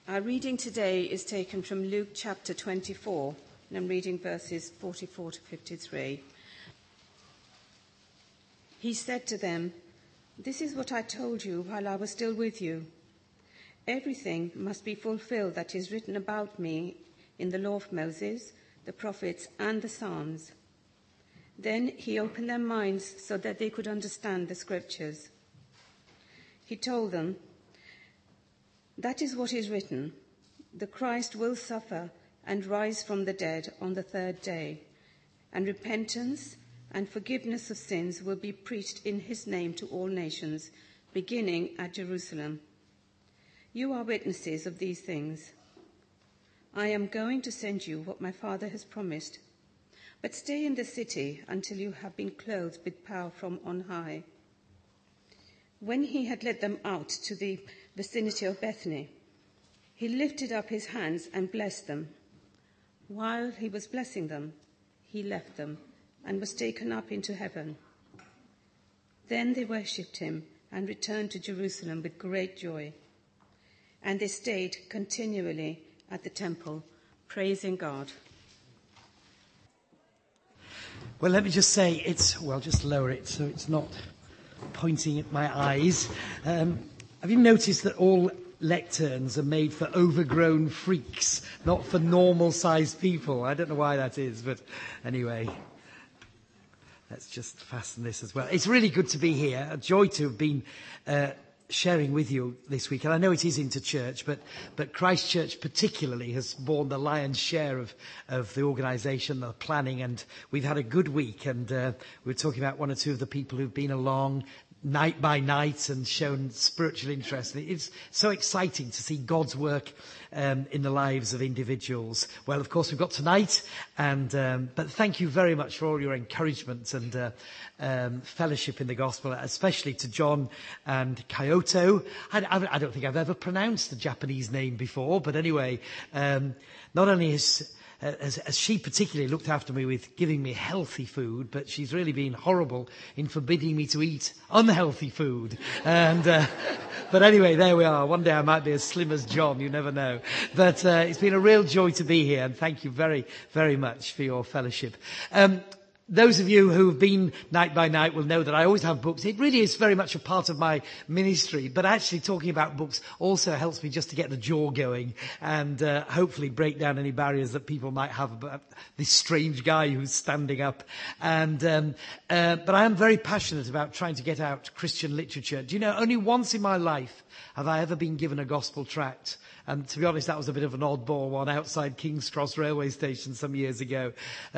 Our reading today is taken from Luke chapter 24, and I'm reading verses 44 to 53. He said to them, "This is what I told you while I was still with you. Everything must be fulfilled that is written about me in the law of Moses, the prophets, and the Psalms." Then he opened their minds so that they could understand the scriptures. He told them, "That is what is written. The Christ will suffer and rise from the dead on the third day, and repentance and forgiveness of sins will be preached in his name to all nations, beginning at Jerusalem. You are witnesses of these things. I am going to send you what my Father has promised, but stay in the city until you have been clothed with power from on high." When he had led them out to the vicinity of Bethany, he lifted up his hands and blessed them. While he was blessing them, he left them and was taken up into heaven. Then they worshipped him and returned to Jerusalem with great joy. And they stayed continually at the temple, praising God. Well, let me just say, just lower it so it's not pointing at my eyes. Have you noticed that all lecterns are made for overgrown freaks, not for normal-sized people? I don't know why that is, but anyway, let's just fasten this as well. It's really good to be here. A joy to have been sharing with you this week. And I know it is Interchurch, but Christchurch particularly has borne the lion's share of the organisation, the planning, and we've had a good week. And we're talking about one or two of the people who've been along night by night and shown spiritual interest. It's so exciting to see God's work in the lives of individuals. Well, of course, we've got tonight, but thank you very much for all your encouragement and fellowship in the gospel, especially to John and Kyoto. I don't think I've ever pronounced the Japanese name before, but anyway, not only has she particularly looked after me with giving me healthy food, but she's really been horrible in forbidding me to eat unhealthy food. But anyway, there we are. One day I might be as slim as John, you never know. But it's been a real joy to be here, and thank you very, very much for your fellowship. Those of you who have been night by night will know that I always have books. It really is very much a part of my ministry, but actually talking about books also helps me just to get the jaw going and hopefully break down any barriers that people might have about this strange guy who's standing up. But I am very passionate about trying to get out Christian literature. Do you know, only once in my life have I ever been given a gospel tract. And to be honest, that was a bit of an oddball one outside King's Cross railway station some years ago.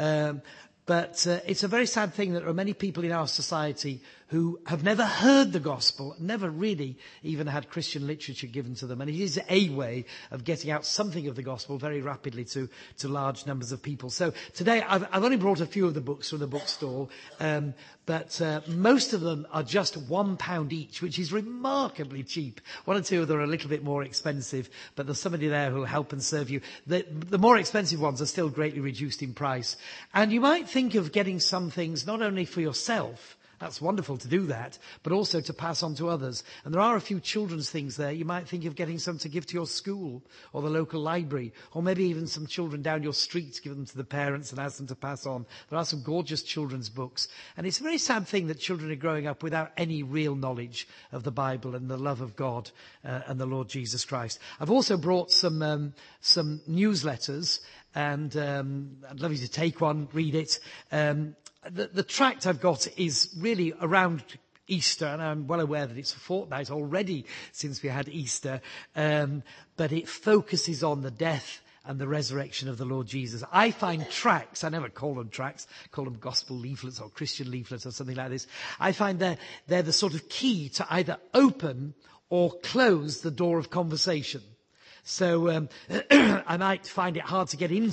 But it's a very sad thing that there are many people in our society who have never heard the gospel, never really even had Christian literature given to them. And it is a way of getting out something of the gospel very rapidly to large numbers of people. So today I've only brought a few of the books from the bookstall, but most of them are just £1 each, which is remarkably cheap. One or two of them are a little bit more expensive, but there's somebody there who will help and serve you. The more expensive ones are still greatly reduced in price. And you might think of getting some things not only for yourself, that's wonderful to do that, but also to pass on to others. And there are a few children's things there. You might think of getting some to give to your school or the local library, or maybe even some children down your street, give them to the parents and ask them to pass on. There are some gorgeous children's books. And it's a very sad thing that children are growing up without any real knowledge of the Bible and the love of God and the Lord Jesus Christ. I've also brought some newsletters, and I'd love you to take one, read it. The tract I've got is really around Easter, and I'm well aware that it's a fortnight already since we had Easter, but it focuses on the death and the resurrection of the Lord Jesus. I find tracts, I never call them tracts, I call them gospel leaflets or Christian leaflets or something like this. I find they're the sort of key to either open or close the door of conversation. So I might find it hard to get into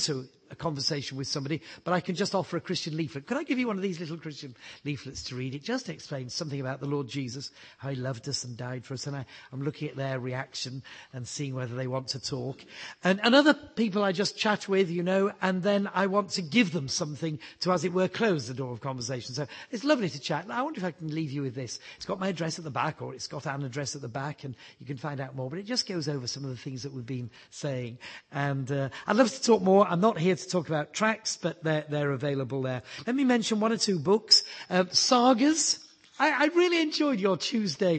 a conversation with somebody, but I can just offer a Christian leaflet. Could I give you one of these little Christian leaflets to read? It just explains something about the Lord Jesus, how he loved us and died for us. And I'm looking at their reaction and seeing whether they want to talk. And other people I just chat with, and then I want to give them something to, as it were, close the door of conversation. So it's lovely to chat. I wonder if I can leave you with this. It's got my address at the back, or it's got an address at the back, and you can find out more. But it just goes over some of the things that we've been saying. And I'd love to talk more. I'm not here to talk about tracts, but they're available there. Let me mention one or two books. Sagas. I really enjoyed your Tuesday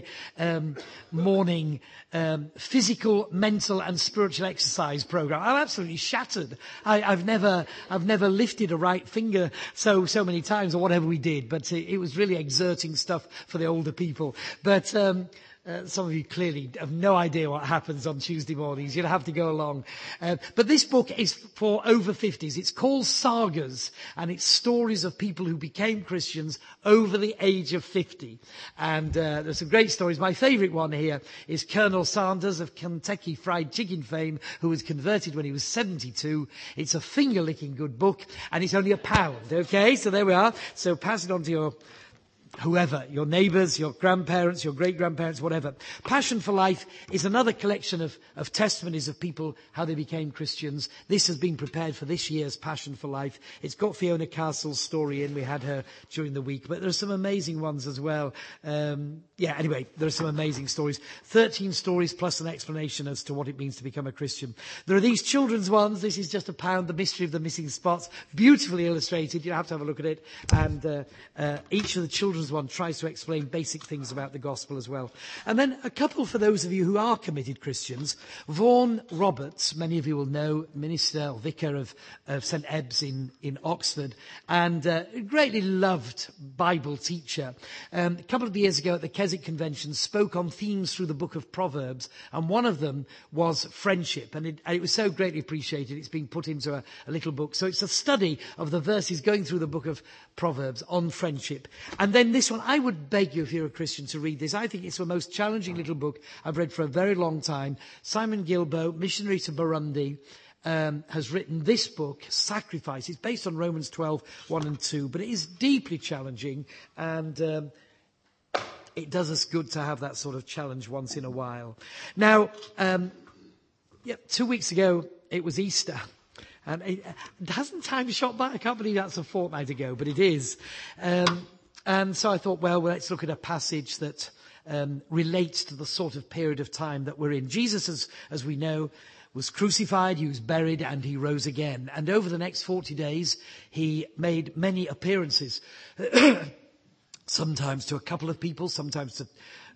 morning physical, mental and spiritual exercise program. I'm absolutely shattered. I've never lifted a right finger so many times, or whatever we did, but it was really exerting stuff for the older people. But some of you clearly have no idea what happens on Tuesday mornings. You'll have to go along. But this book is for over 50s. It's called Sagas, and it's stories of people who became Christians over the age of 50. And there's some great stories. My favourite one here is Colonel Sanders of Kentucky Fried Chicken fame, who was converted when he was 72. It's a finger-licking good book, and it's only £1. Okay, so there we are. So pass it on to your whoever, your neighbours, your grandparents, your great-grandparents, whatever. Passion for Life is another collection of testimonies of people, how they became Christians. This has been prepared for this year's Passion for Life. It's got Fiona Castle's story in. We had her during the week, but there are some amazing ones as well. Anyway, there are some amazing stories. 13 stories plus an explanation as to what it means to become a Christian. There are these children's ones. This is just £1, The Mystery of the Missing Spots. Beautifully illustrated. You have to have a look at it. And each of the children's one tries to explain basic things about the gospel as well. And then a couple for those of you who are committed Christians. Vaughan Roberts, many of you will know, minister or vicar of St Ebbs in Oxford, and a greatly loved Bible teacher. A couple of years ago at the Keswick Convention spoke on themes through the book of Proverbs, and one of them was friendship, and it was so greatly appreciated. It's been put into a little book. So it's a study of the verses going through the book of Proverbs on friendship. And then this one, I would beg you, if you're a Christian, to read this. I think it's the most challenging little book I've read for a very long time. Simon Gilbo, missionary to Burundi, has written this book, Sacrifice. It's based on Romans 12, 1 and 2, but it is deeply challenging, and it does us good to have that sort of challenge once in a while. Now, 2 weeks ago, it was Easter. And hasn't time shot by? I can't believe that's a fortnight ago, but it is. And so I thought, well, let's look at a passage that relates to the sort of period of time that we're in. Jesus, as we know, was crucified, he was buried, and he rose again. And over the next 40 days, he made many appearances, sometimes to a couple of people, sometimes to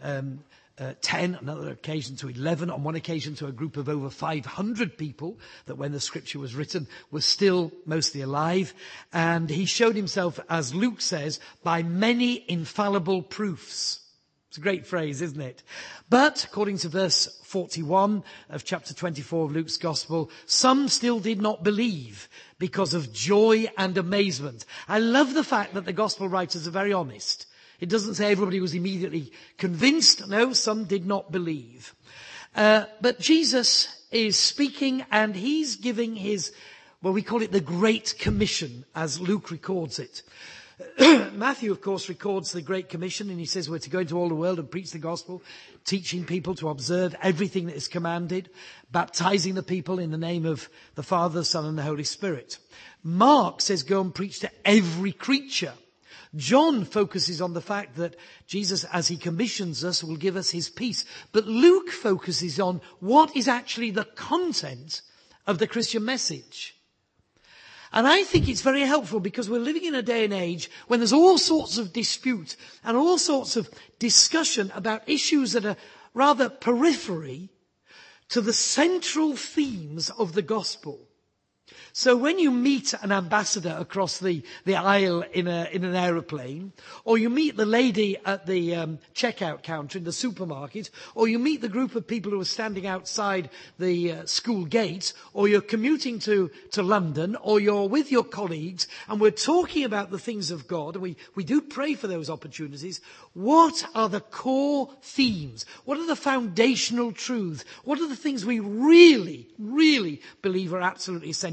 10, another occasion to 11, on one occasion to a group of over 500 people that when the scripture was written were still mostly alive. And he showed himself, as Luke says, by many infallible proofs. It's a great phrase, isn't it? But, according to verse 41 of chapter 24 of Luke's Gospel, some still did not believe because of joy and amazement. I love the fact that the Gospel writers are very honest. It doesn't say everybody was immediately convinced. No, some did not believe. But Jesus is speaking, and he's giving his, well, we call it the Great Commission, as Luke records it. Matthew, of course, records the Great Commission, and he says we're to go into all the world and preach the gospel, teaching people to observe everything that is commanded, baptizing the people in the name of the Father, the Son, and the Holy Spirit. Mark says go and preach to every creature. John focuses on the fact that Jesus, as he commissions us, will give us his peace. But Luke focuses on what is actually the content of the Christian message. And I think it's very helpful because we're living in a day and age when there's all sorts of dispute and all sorts of discussion about issues that are rather periphery to the central themes of the gospel. So when you meet an ambassador across the aisle in an aeroplane, or you meet the lady at the checkout counter in the supermarket, or you meet the group of people who are standing outside the school gate, or you're commuting to London, or you're with your colleagues, and we're talking about the things of God, and we do pray for those opportunities, what are the core themes? What are the foundational truths? What are the things we really, really believe are absolutely essential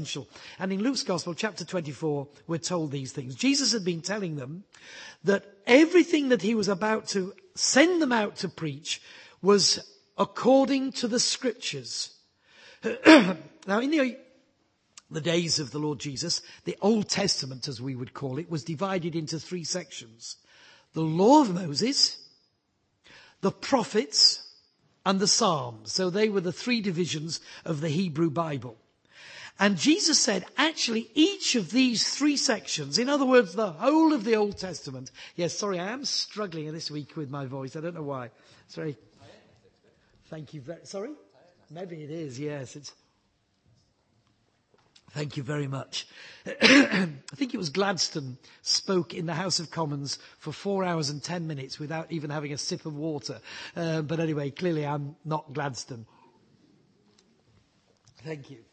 essential. And in Luke's Gospel, chapter 24, we're told these things. Jesus had been telling them that everything that he was about to send them out to preach was according to the Scriptures. Now, in the days of the Lord Jesus, the Old Testament, as we would call it, was divided into 3 sections. The Law of Moses, the Prophets, and the Psalms. So they were the 3 divisions of the Hebrew Bible. And Jesus said, actually, each of these 3 sections, in other words, the whole of the Old Testament. Yes, sorry, I am struggling this week with my voice. I don't know why. Sorry. Thank you very, sorry? Maybe it is, yes. Thank you very much. I think it was Gladstone spoke in the House of Commons for 4 hours and 10 minutes without even having a sip of water. But anyway, clearly I'm not Gladstone. Thank you.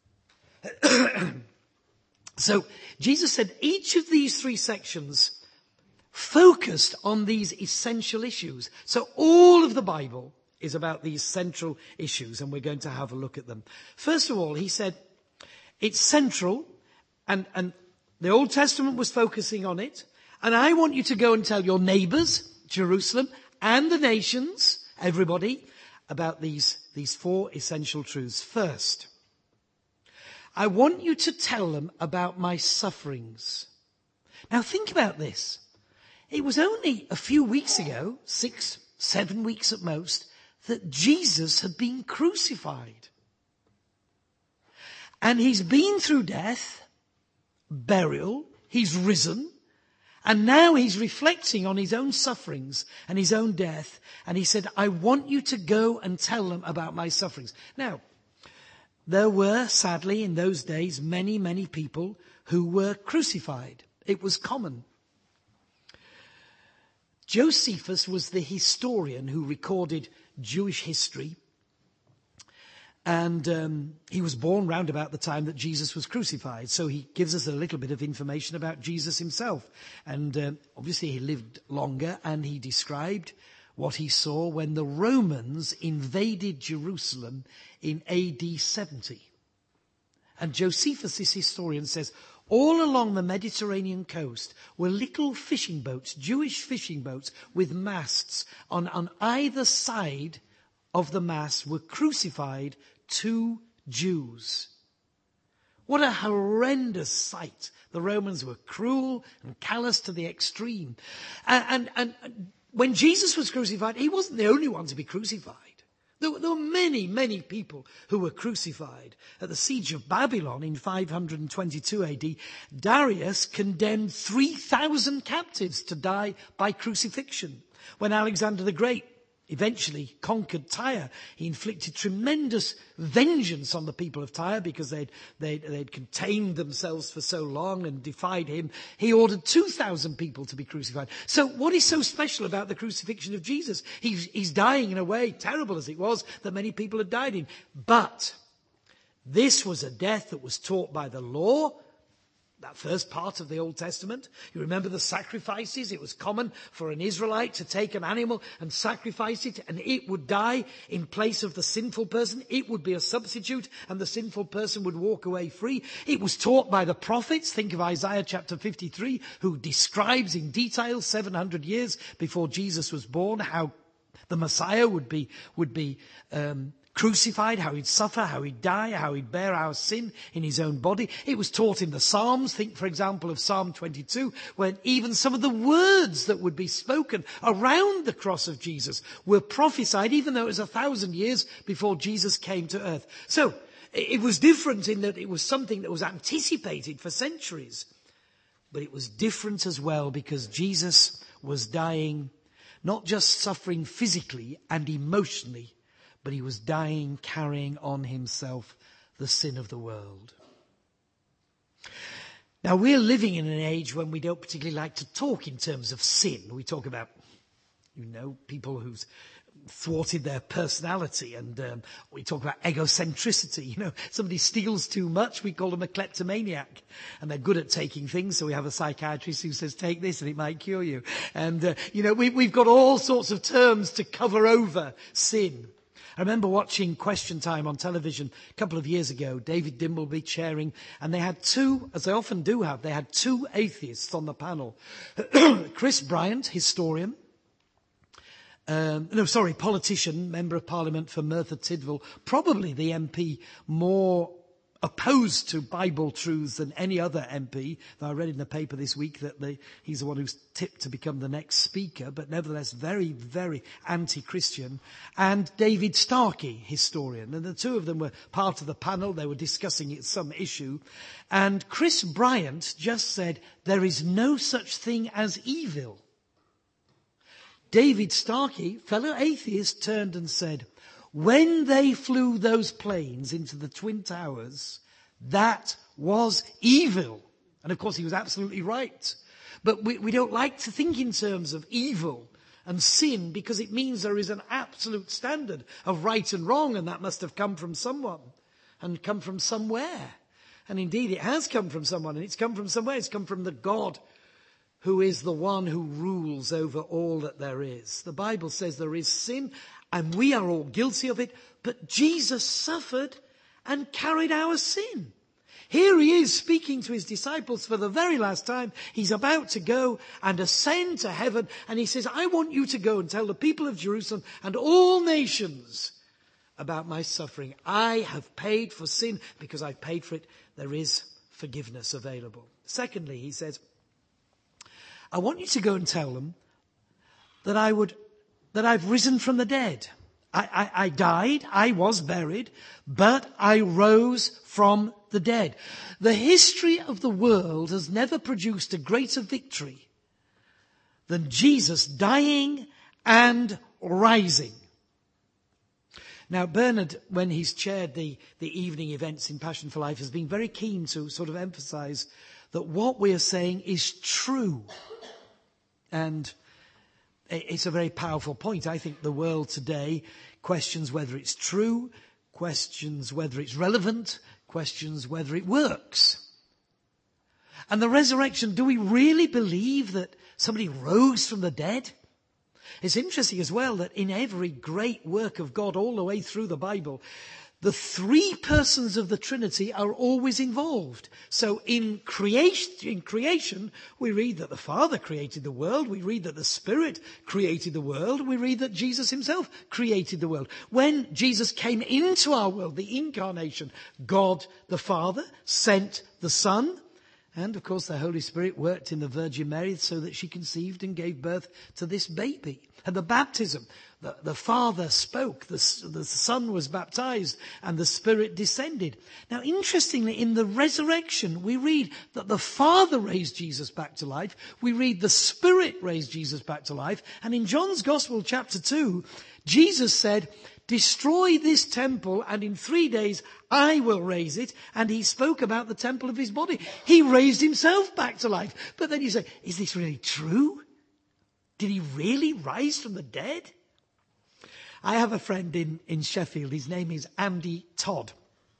So Jesus said each of these 3 sections focused on these essential issues. So all of the Bible is about these central issues, and we're going to have a look at them. First of all, he said, it's central, and the Old Testament was focusing on it. And I want you to go and tell your neighbours, Jerusalem, and the nations, everybody, about these 4 essential truths. First, I want you to tell them about my sufferings. Now think about this. It was only a few weeks ago, 6, 7 weeks at most, that Jesus had been crucified. And he's been through death, burial, he's risen, and now he's reflecting on his own sufferings and his own death. And he said, I want you to go and tell them about my sufferings. Now, there were, sadly, in those days, many, many people who were crucified. It was common. Josephus was the historian who recorded Jewish history. And he was born round about the time that Jesus was crucified. So he gives us a little bit of information about Jesus himself. And obviously he lived longer, and he described what he saw when the Romans invaded Jerusalem in AD 70. And Josephus, this historian, says, all along the Mediterranean coast were little fishing boats, Jewish fishing boats with masts. On either side of the mast were crucified 2 Jews. What a horrendous sight. The Romans were cruel and callous to the extreme. And when Jesus was crucified, he wasn't the only one to be crucified. There were many, many people who were crucified. At the siege of Babylon in 522 AD, Darius condemned 3,000 captives to die by crucifixion. When Alexander the Great eventually conquered Tyre, he inflicted tremendous vengeance on the people of Tyre because they'd contained themselves for so long and defied him. He ordered 2,000 people to be crucified. So what is so special about the crucifixion of Jesus? He's dying in a way, terrible as it was, that many people had died in. But this was a death that was taught by the law, that first part of the Old Testament. You remember the sacrifices. It was common for an Israelite to take an animal and sacrifice it, and it would die in place of the sinful person. It would be a substitute, and the sinful person would walk away free. It was taught by the prophets. Think of Isaiah chapter 53, who describes in detail 700 years before Jesus was born how the Messiah would be crucified, how he'd suffer, how he'd die, how he'd bear our sin in his own body. It was taught in the Psalms. Think, for example, of Psalm 22, when even some of the words that would be spoken around the cross of Jesus were prophesied, even though it was 1,000 years before Jesus came to earth. So it was different in that it was something that was anticipated for centuries. But it was different as well because Jesus was dying, not just suffering physically and emotionally, but he was dying, carrying on himself the sin of the world. Now, we're living in an age when we don't particularly like to talk in terms of sin. We talk about, people who've thwarted their personality, and we talk about egocentricity. Somebody steals too much, we call them a kleptomaniac. And they're good at taking things, so we have a psychiatrist who says, take this and it might cure you. And, we've got all sorts of terms to cover over sin. I remember watching Question Time on television a couple of years ago, David Dimbleby chairing, and they had two, as they often do have, they had two atheists on the panel. Chris Bryant, historian, politician, Member of Parliament for Merthyr Tydfil, probably the MP more opposed to Bible truths than any other MP. Now, I read in the paper this week that he's the one who's tipped to become the next speaker, but nevertheless very, very anti-Christian. And David Starkey, historian. And the two of them were part of the panel. They were discussing some issue. And Chris Bryant just said, there is no such thing as evil. David Starkey, fellow atheist, turned and said, when they flew those planes into the Twin Towers, that was evil. And of course he was absolutely right. But we don't like to think in terms of evil and sin because it means there is an absolute standard of right and wrong, and that must have come from someone and come from somewhere. And indeed it has come from someone, and it's come from somewhere. It's come from the God who is the one who rules over all that there is. The Bible says there is sin, and we are all guilty of it, but Jesus suffered and carried our sin. Here he is speaking to his disciples for the very last time. He's about to go and ascend to heaven, and he says, I want you to go and tell the people of Jerusalem and all nations about my suffering. I have paid for sin. Because I've paid for it, there is forgiveness available. Secondly, he says, I want you to go and tell them that I've risen from the dead. I died, I was buried, but I rose from the dead. The history of the world has never produced a greater victory than Jesus dying and rising. Now, Bernard, when he's chaired the evening events in Passion for Life, has been very keen to sort of emphasize that what we are saying is true. And it's a very powerful point. I think the world today questions whether it's true, questions whether it's relevant, questions whether it works. And the resurrection, do we really believe that somebody rose from the dead? It's interesting as well that in every great work of God all the way through the Bible, the three persons of the Trinity are always involved. So in creation, we read that the Father created the world. We read that the Spirit created the world. We read that Jesus himself created the world. When Jesus came into our world, the incarnation, God the Father sent the Son. And of course the Holy Spirit worked in the Virgin Mary so that she conceived and gave birth to this baby. And the baptism, the Father spoke, the Son was baptized, and the Spirit descended. Now, interestingly, in the resurrection, we read that the Father raised Jesus back to life. We read the Spirit raised Jesus back to life. And in John's Gospel, chapter 2, Jesus said, destroy this temple, and in 3 days I will raise it. And he spoke about the temple of his body. He raised himself back to life. But then you say, is this really true? Did he really rise from the dead? I have a friend in Sheffield. His name is Andy Todd.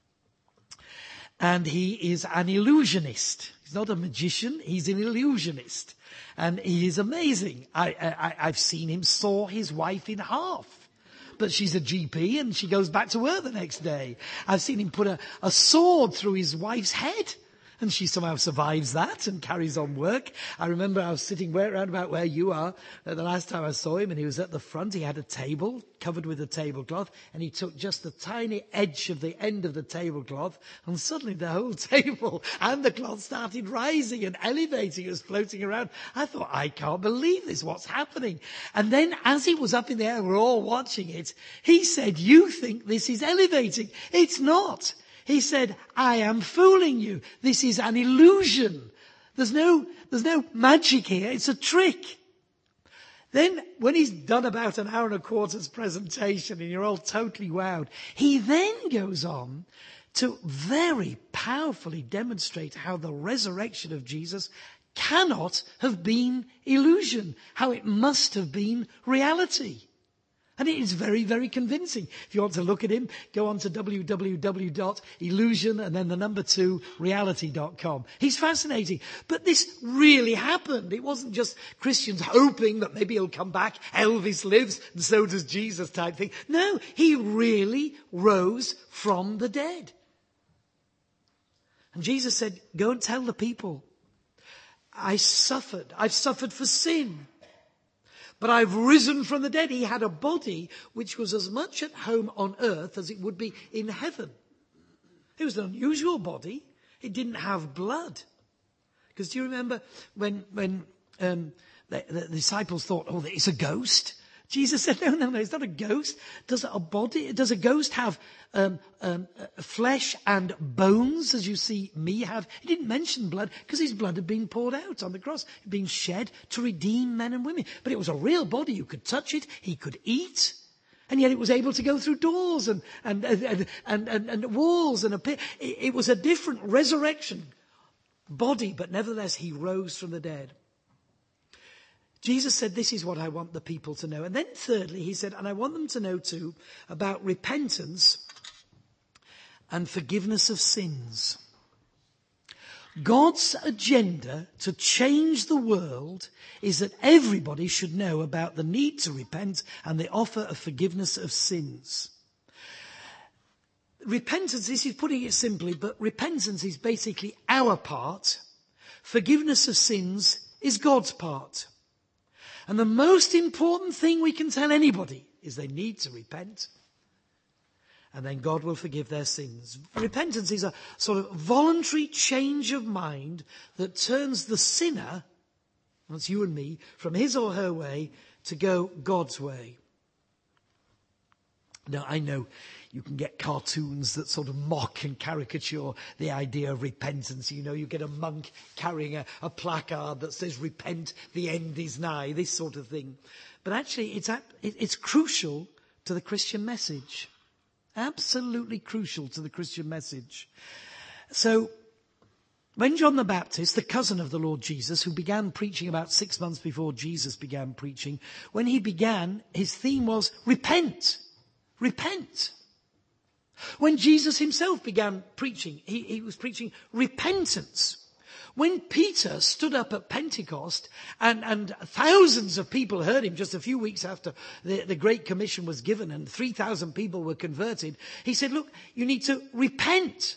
And he is an illusionist. He's not a magician. He's an illusionist. And he is amazing. I've seen him saw his wife in half. But she's a GP and she goes back to work the next day. I've seen him put a sword through his wife's head. And she somehow survives that and carries on work. I remember I was sitting around about where you are the last time I saw him, and he was at the front. He had a table covered with a tablecloth, and he took just the tiny edge of the end of the tablecloth, and suddenly the whole table and the cloth started rising and elevating. It was floating around. I thought, I can't believe this. What's happening? And then as he was up in the air, we're all watching it, he said, you think this is elevating. It's not. He said, I am fooling you. This is an illusion. There's no magic here. It's a trick. Then when he's done about an hour and a quarter's presentation and you're all totally wowed, he then goes on to very powerfully demonstrate how the resurrection of Jesus cannot have been illusion, how it must have been reality. And it is very, very convincing. If you want to look at him, go on to www.illusion and then the number 2 reality.com. He's fascinating. But this really happened. It wasn't just Christians hoping that maybe he'll come back, Elvis lives, and so does Jesus type thing. No, he really rose from the dead. And Jesus said, go and tell the people, I've suffered for sin. But I've risen from the dead. He had a body which was as much at home on earth as it would be in heaven. It was an unusual body. It didn't have blood. Because do you remember when the disciples thought, oh, it's a ghost? Jesus said, no, it's not a ghost. Does a ghost have flesh and bones, as you see me have? He didn't mention blood because his blood had been poured out on the cross, being shed to redeem men and women. But it was a real body. You could touch it. He could eat. And yet it was able to go through doors and walls and a pit. It was a different resurrection body, but nevertheless he rose from the dead. Jesus said, this is what I want the people to know. And then thirdly, he said, and I want them to know too about repentance and forgiveness of sins. God's agenda to change the world is that everybody should know about the need to repent and the offer of forgiveness of sins. Repentance, this is putting it simply, but repentance is basically our part. Forgiveness of sins is God's part. And the most important thing we can tell anybody is they need to repent. And then God will forgive their sins. Repentance is a sort of voluntary change of mind that turns the sinner, that's you and me, from his or her way to go God's way. Now, I know you can get cartoons that sort of mock and caricature the idea of repentance. You know, you get a monk carrying a placard that says, repent, the end is nigh, this sort of thing. But actually, it's crucial to the Christian message. Absolutely crucial to the Christian message. So, when John the Baptist, the cousin of the Lord Jesus, who began preaching about 6 months before Jesus began preaching, when he began, his theme was, repent. Repent. When Jesus himself began preaching, he was preaching repentance. When Peter stood up at Pentecost and thousands of people heard him just a few weeks after the Great Commission was given and 3,000 people were converted, he said, look, you need to repent.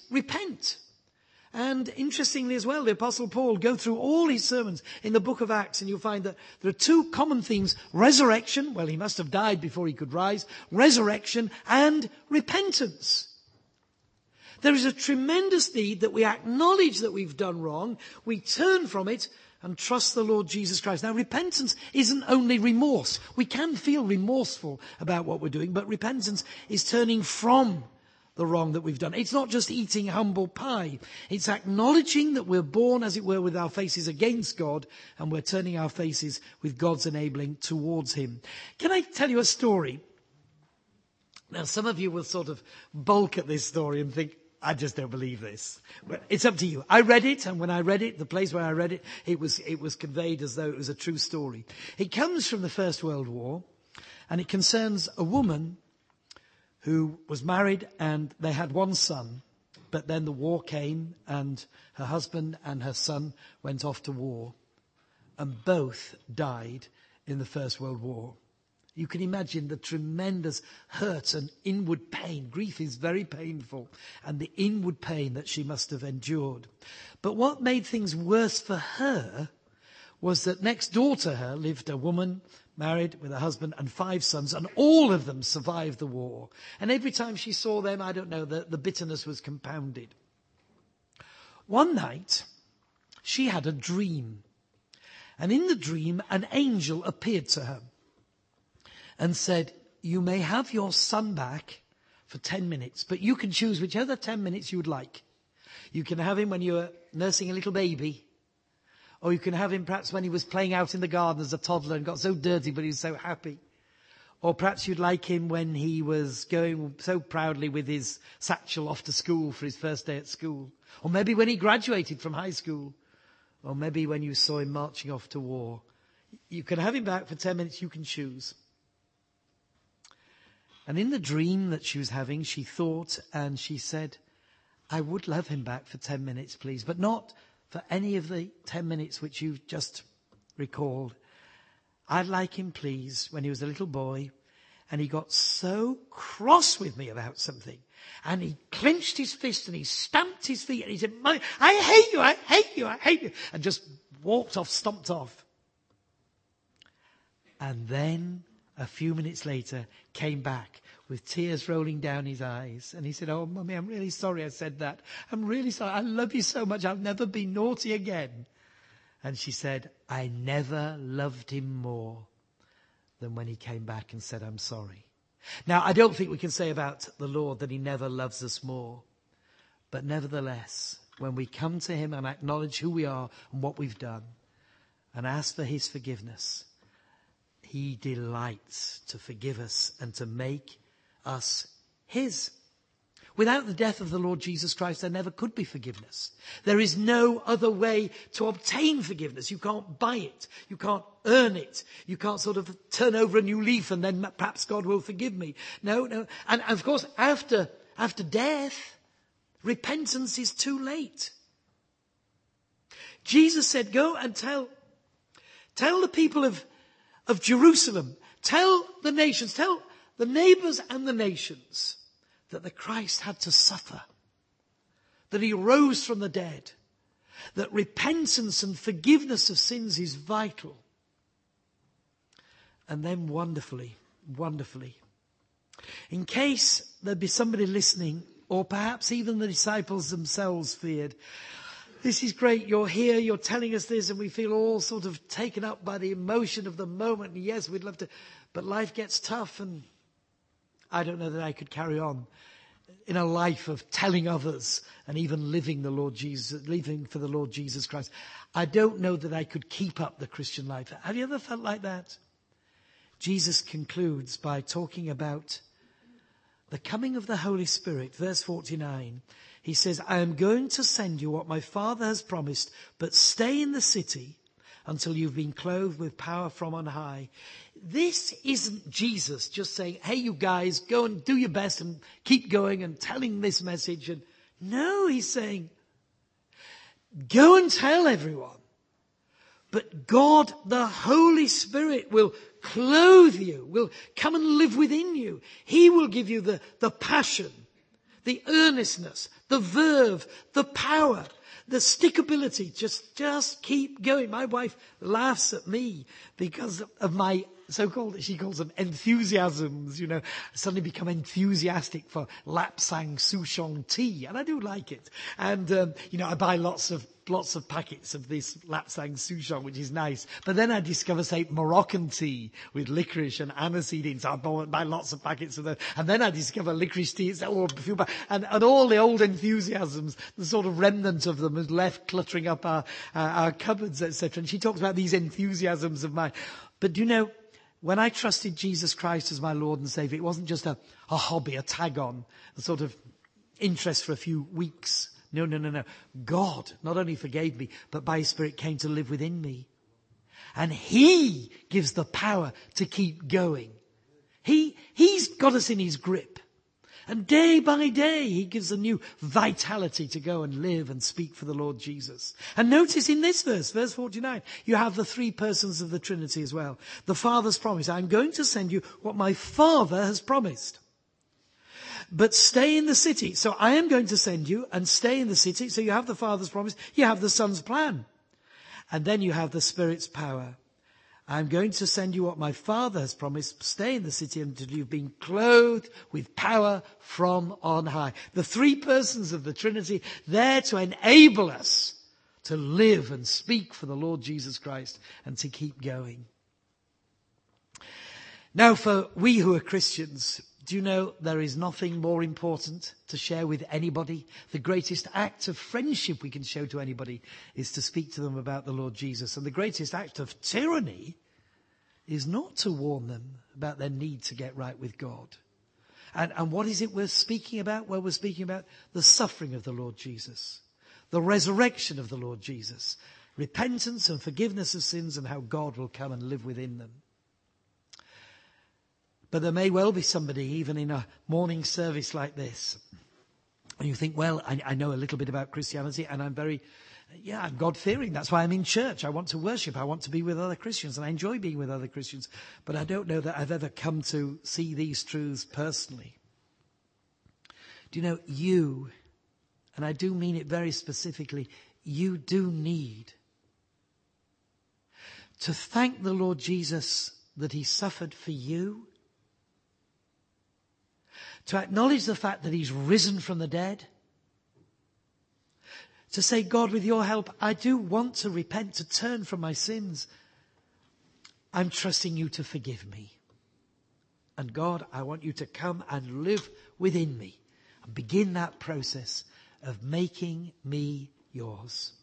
And interestingly as well, the Apostle Paul, go through all his sermons in the book of Acts and you'll find that there are 2 common themes. Resurrection, well, he must have died before he could rise. Resurrection and repentance. There is a tremendous need that we acknowledge that we've done wrong. We turn from it and trust the Lord Jesus Christ. Now, repentance isn't only remorse. We can feel remorseful about what we're doing, but repentance is turning from the wrong that we've done. It's not just eating humble pie. It's acknowledging that we're born, as it were, with our faces against God, and we're turning our faces with God's enabling towards him. Can I tell you a story? Now, some of you will sort of balk at this story and think, I just don't believe this. But it's up to you. I read it, and when I read it, the place where I read it, it was conveyed as though it was a true story. It comes from the First World War, and it concerns a woman who was married and they had 1 son, but then the war came and her husband and her son went off to war and both died in the First World War. You can imagine the tremendous hurt and inward pain. Grief is very painful, and the inward pain that she must have endured. But what made things worse for her was that next door to her lived a woman married with a husband and 5 sons, and all of them survived the war. And every time she saw them, I don't know, the bitterness was compounded. One night, she had a dream. And in the dream, an angel appeared to her and said, you may have your son back for 10 minutes, but you can choose whichever 10 minutes you would like. You can have him when you're nursing a little baby, or you can have him perhaps when he was playing out in the garden as a toddler and got so dirty but he was so happy. Or perhaps you'd like him when he was going so proudly with his satchel off to school for his first day at school. Or maybe when he graduated from high school. Or maybe when you saw him marching off to war. You can have him back for 10 minutes, you can choose. And in the dream that she was having, she thought and she said, I would love him back for 10 minutes, please, but not for any of the 10 minutes which you've just recalled. I'd like him, please, when he was a little boy and he got so cross with me about something and he clenched his fist and he stamped his feet and he said, I hate you, I hate you, I hate you, and just walked off, stomped off. And then a few minutes later came back with tears rolling down his eyes. And he said, oh, Mummy, I'm really sorry I said that. I'm really sorry. I love you so much. I'll never be naughty again. And she said, I never loved him more than when he came back and said, I'm sorry. Now, I don't think we can say about the Lord that he never loves us more. But nevertheless, when we come to him and acknowledge who we are and what we've done and ask for his forgiveness, he delights to forgive us and to make us his. Without the death of the Lord Jesus Christ, there never could be forgiveness. There is no other way to obtain forgiveness. You can't buy it. You can't earn it. You can't sort of turn over a new leaf and then perhaps God will forgive me. No. And of course, after death, repentance is too late. Jesus said, go and tell the people of Jerusalem, tell the nations, tell the neighbors and the nations that the Christ had to suffer, that he rose from the dead, that repentance and forgiveness of sins is vital. And then wonderfully, in case there'd be somebody listening, or perhaps even the disciples themselves feared, this is great, you're here, you're telling us this, and we feel all sort of taken up by the emotion of the moment. And yes, we'd love to, but life gets tough, and I don't know that I could carry on in a life of telling others and even living for the Lord Jesus Christ. I don't know that I could keep up the Christian life. Have you ever felt like that? Jesus concludes by talking about the coming of the Holy Spirit. Verse 49. He says, I am going to send you what my Father has promised, but stay in the city until you've been clothed with power from on high. This isn't Jesus just saying, hey, you guys, go and do your best and keep going and telling this message. And no, he's saying, go and tell everyone. But God, the Holy Spirit, will clothe you, will come and live within you. He will give you the passion, the earnestness, the verve, the power, the stickability. Just keep going. My wife laughs at me because of my so-called, she calls them enthusiasms, I suddenly become enthusiastic for Lapsang Souchong tea, and I do like it. And, I buy lots of packets of this Lapsang Souchong, which is nice. But then I discover, say, Moroccan tea with licorice and aniseed in, so I buy lots of packets of that. And then I discover licorice tea, and all the old enthusiasms, the sort of remnant of them is left cluttering up our cupboards, etc. And she talks about these enthusiasms of mine. But when I trusted Jesus Christ as my Lord and Savior, it wasn't just a hobby, a tag-on, a sort of interest for a few weeks. No. God not only forgave me, but by his Spirit came to live within me. And he gives the power to keep going. He's got us in his grip. And day by day, he gives a new vitality to go and live and speak for the Lord Jesus. And notice in this verse 49, you have the three persons of the Trinity as well. The Father's promise, I'm going to send you what my Father has promised. But stay in the city. So I am going to send you and stay in the city. So you have the Father's promise, you have the Son's plan. And then you have the Spirit's power. I'm going to send you what my Father has promised. Stay in the city until you've been clothed with power from on high. The three persons of the Trinity there to enable us to live and speak for the Lord Jesus Christ and to keep going. Now, for we who are Christians, do you know there is nothing more important to share with anybody? The greatest act of friendship we can show to anybody is to speak to them about the Lord Jesus. And the greatest act of tyranny is not to warn them about their need to get right with God. And what is it we're speaking about? Well, we're speaking about the suffering of the Lord Jesus, the resurrection of the Lord Jesus, repentance and forgiveness of sins, and how God will come and live within them. But there may well be somebody, even in a morning service like this, and you think, well, I know a little bit about Christianity, and I'm God-fearing. That's why I'm in church. I want to worship. I want to be with other Christians, and I enjoy being with other Christians. But I don't know that I've ever come to see these truths personally. Do you know, you, and I do mean it very specifically, you do need to thank the Lord Jesus that he suffered for you, to acknowledge the fact that he's risen from the dead, to say, God, with your help, I do want to repent, to turn from my sins. I'm trusting you to forgive me. And God, I want you to come and live within me and begin that process of making me yours.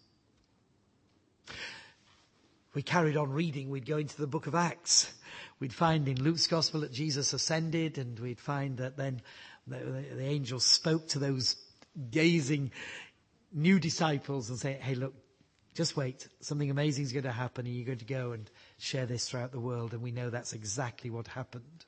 We carried on reading, we'd go into the book of Acts. We'd find in Luke's gospel that Jesus ascended, and we'd find that then the angels spoke to those gazing new disciples and say, hey, look, just wait. Something amazing is going to happen, and you're going to go and share this throughout the world. And we know that's exactly what happened.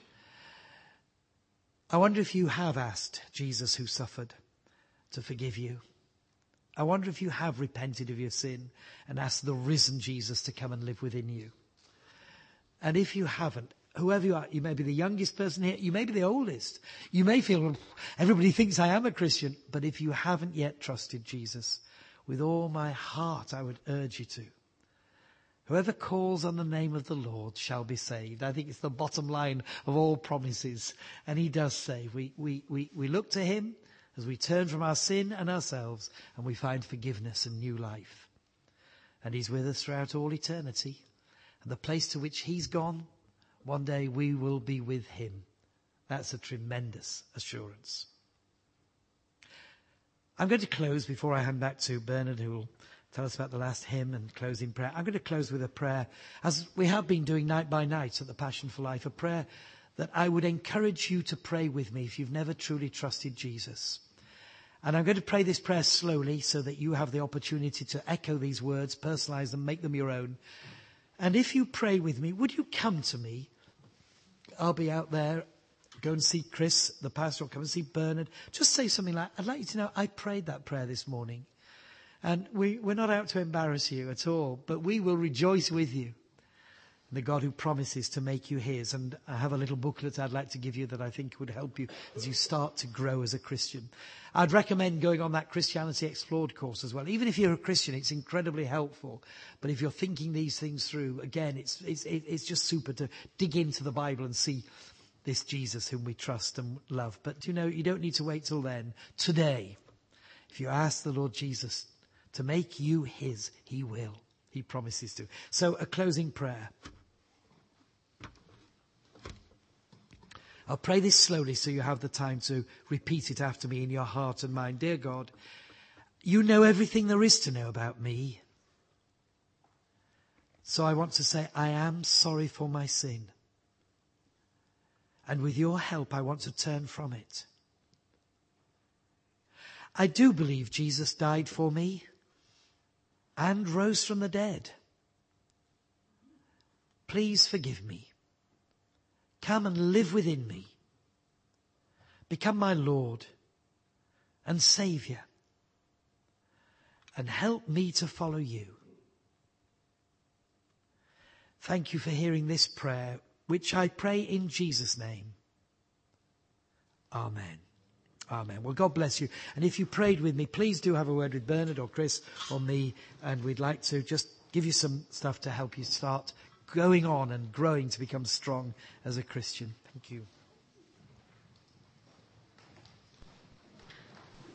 I wonder if you have asked Jesus, who suffered, to forgive you. I wonder if you have repented of your sin and asked the risen Jesus to come and live within you. And if you haven't, whoever you are, you may be the youngest person here, you may be the oldest. You may feel, well, everybody thinks I am a Christian. But if you haven't yet trusted Jesus, with all my heart I would urge you to. Whoever calls on the name of the Lord shall be saved. I think it's the bottom line of all promises. And he does save. We look to him as we turn from our sin and ourselves, and we find forgiveness and new life. And he's with us throughout all eternity. And the place to which he's gone, one day we will be with him. That's a tremendous assurance. I'm going to close before I hand back to Bernard, who will tell us about the last hymn and close in prayer. I'm going to close with a prayer, as we have been doing night by night at the Passion for Life, a prayer that I would encourage you to pray with me if you've never truly trusted Jesus. And I'm going to pray this prayer slowly so that you have the opportunity to echo these words, personalize them, make them your own. And if you pray with me, would you come to me? I'll be out there. Go and see Chris, the pastor, or come and see Bernard. Just say something like, I'd like you to know I prayed that prayer this morning. And we're not out to embarrass you at all, but we will rejoice with you. The God who promises to make you his. And I have a little booklet I'd like to give you that I think would help you as you start to grow as a Christian. I'd recommend going on that Christianity Explored course as well. Even if you're a Christian, it's incredibly helpful. But if you're thinking these things through, again, it's just super to dig into the Bible and see this Jesus whom we trust and love. But you know, you don't need to wait till then. Today, if you ask the Lord Jesus to make you his, he will. He promises to. So a closing prayer. I'll pray this slowly so you have the time to repeat it after me in your heart and mind. Dear God, you know everything there is to know about me. So I want to say, I am sorry for my sin. And with your help, I want to turn from it. I do believe Jesus died for me and rose from the dead. Please forgive me. Come and live within me. Become my Lord and Saviour. And help me to follow you. Thank you for hearing this prayer, which I pray in Jesus' name. Amen. Amen. Well, God bless you. And if you prayed with me, please do have a word with Bernard or Chris or me. And we'd like to just give you some stuff to help you start going on and growing to become strong as a Christian. Thank you.